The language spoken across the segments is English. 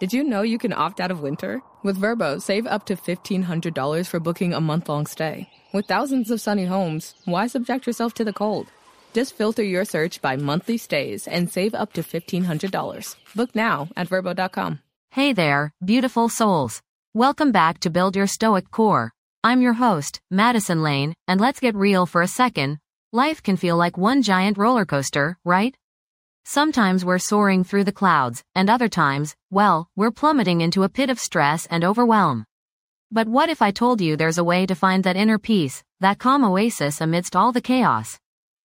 Did you know you can opt out of winter? With Vrbo, save up to $1,500 for booking a month-long stay. With thousands of sunny homes, why subject yourself to the cold? Just filter your search by monthly stays and save up to $1,500. Book now at Vrbo.com. Hey there, beautiful souls. Welcome back to Build Your Stoic Core. I'm your host, Madison Lane, and let's get real for a second. Life can feel like one giant roller coaster, right? Sometimes we're soaring through the clouds, and other times, well, we're plummeting into a pit of stress and overwhelm. But what if I told you there's a way to find that inner peace, that calm oasis amidst all the chaos?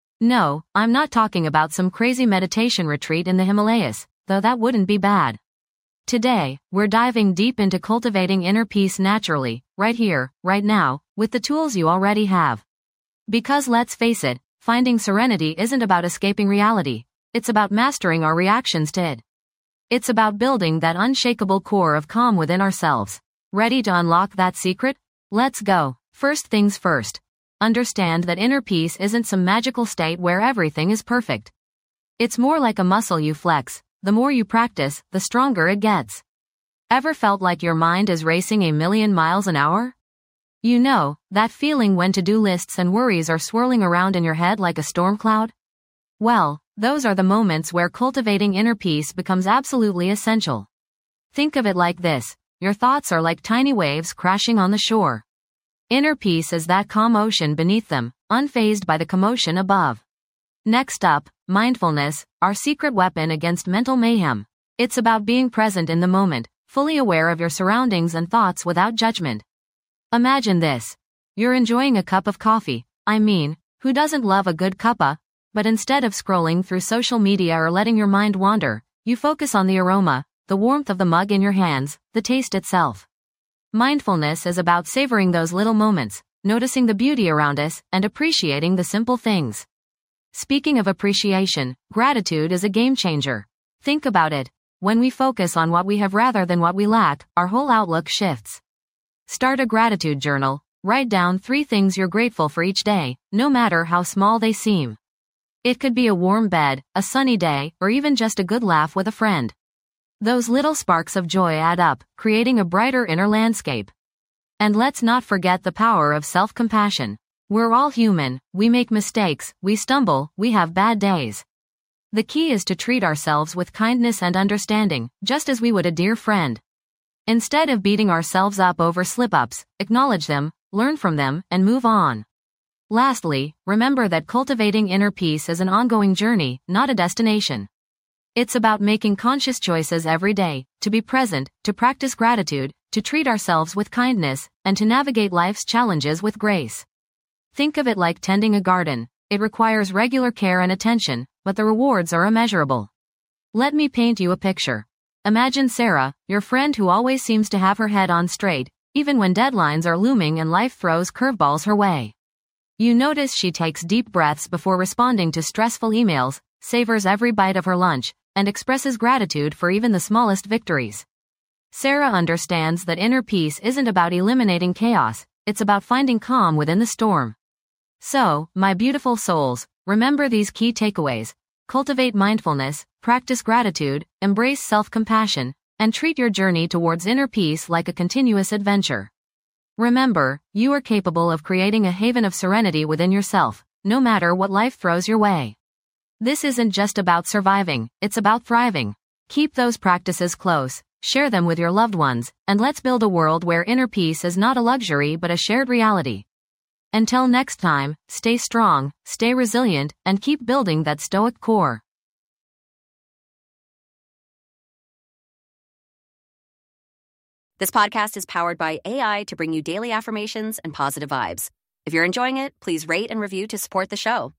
No, I'm not talking about some crazy meditation retreat in the Himalayas, though that wouldn't be bad. Today, we're diving deep into cultivating inner peace naturally, right here, right now, with the tools you already have. Because let's face it, finding serenity isn't about escaping reality. It's about mastering our reactions to it. It's about building that unshakable core of calm within ourselves. Ready to unlock that secret? Let's go. First things first. Understand that inner peace isn't some magical state where everything is perfect. It's more like a muscle you flex. The more you practice, the stronger it gets. Ever felt like your mind is racing a million miles an hour? You know, that feeling when to-do lists and worries are swirling around in your head like a storm cloud? Well, those are the moments where cultivating inner peace becomes absolutely essential. Think of it like this. Your thoughts are like tiny waves crashing on the shore. Inner peace is that calm ocean beneath them, unfazed by the commotion above. Next up, mindfulness, our secret weapon against mental mayhem. It's about being present in the moment, fully aware of your surroundings and thoughts without judgment. Imagine this. You're enjoying a cup of coffee. Who doesn't love a good cuppa? But instead of scrolling through social media or letting your mind wander, you focus on the aroma, the warmth of the mug in your hands, the taste itself. Mindfulness is about savoring those little moments, noticing the beauty around us, and appreciating the simple things. Speaking of appreciation, gratitude is a game changer. Think about it. When we focus on what we have rather than what we lack, our whole outlook shifts. Start a gratitude journal. Write down 3 things you're grateful for each day, no matter how small they seem. It could be a warm bed, a sunny day, or even just a good laugh with a friend. Those little sparks of joy add up, creating a brighter inner landscape. And let's not forget the power of self-compassion. We're all human, we make mistakes, we stumble, we have bad days. The key is to treat ourselves with kindness and understanding, just as we would a dear friend. Instead of beating ourselves up over slip-ups, acknowledge them, learn from them, and move on. Lastly, remember that cultivating inner peace is an ongoing journey, not a destination. It's about making conscious choices every day, to be present, to practice gratitude, to treat ourselves with kindness, and to navigate life's challenges with grace. Think of it like tending a garden. It requires regular care and attention, but the rewards are immeasurable. Let me paint you a picture. Imagine Sarah, your friend who always seems to have her head on straight, even when deadlines are looming and life throws curveballs her way. You notice she takes deep breaths before responding to stressful emails, savors every bite of her lunch, and expresses gratitude for even the smallest victories. Sarah understands that inner peace isn't about eliminating chaos, it's about finding calm within the storm. So, my beautiful souls, remember these key takeaways. Cultivate mindfulness, practice gratitude, embrace self-compassion, and treat your journey towards inner peace like a continuous adventure. Remember, you are capable of creating a haven of serenity within yourself, no matter what life throws your way. This isn't just about surviving, it's about thriving. Keep those practices close, share them with your loved ones, and let's build a world where inner peace is not a luxury but a shared reality. Until next time, stay strong, stay resilient, and keep building that stoic core. This podcast is powered by AI to bring you daily affirmations and positive vibes. If you're enjoying it, please rate and review to support the show.